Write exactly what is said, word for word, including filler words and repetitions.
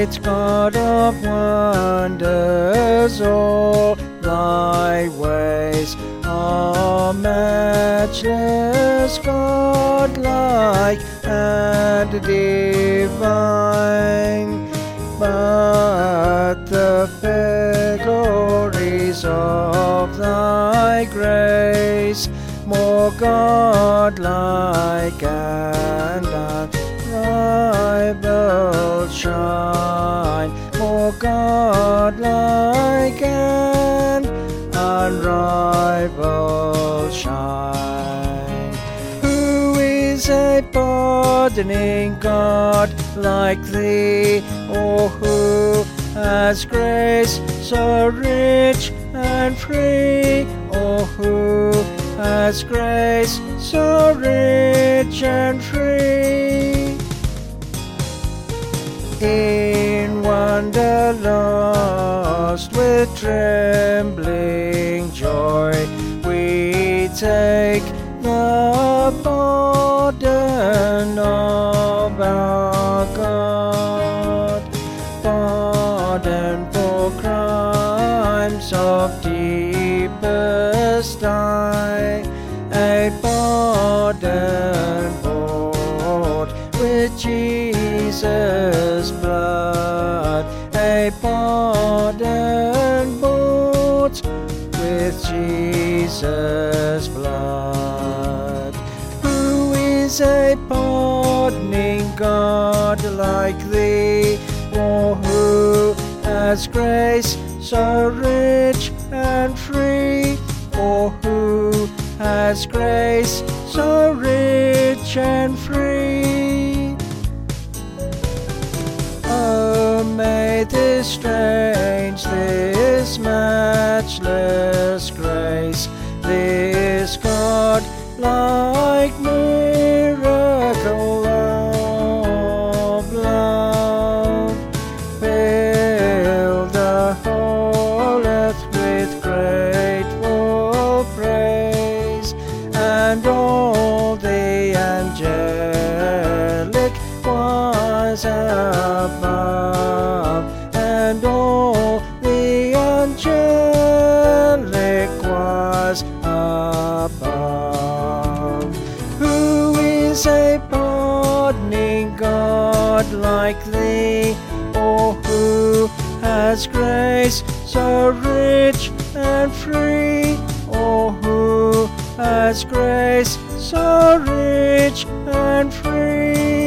great God of wonders, all thy ways are matchless, godlike and divine. But the fair glories of thy grace, more godlike and unrivaled shine, more godlike and unrivaled shine. Who is a pardoning God like thee, or who has grace so rich and free, or who has grace so rich and free? In wonder lost, with trembling joy, we take the pardon of our God, pardon for crimes of deepest dye, a pardon bought with Jesus' blood, a pardon bought with Jesus' blood. Who is a pardoning God like thee, or who has grace so rich and free, or who has grace so rich and free? Oh, may this strange, this matchless grace, this God-like miracle of love, fill the whole earth with grateful praise, and all the angelic choirs above, and all the angelic choirs above. Who is a pardoning God like thee, or who has grace so rich and free, or who has grace so rich and free?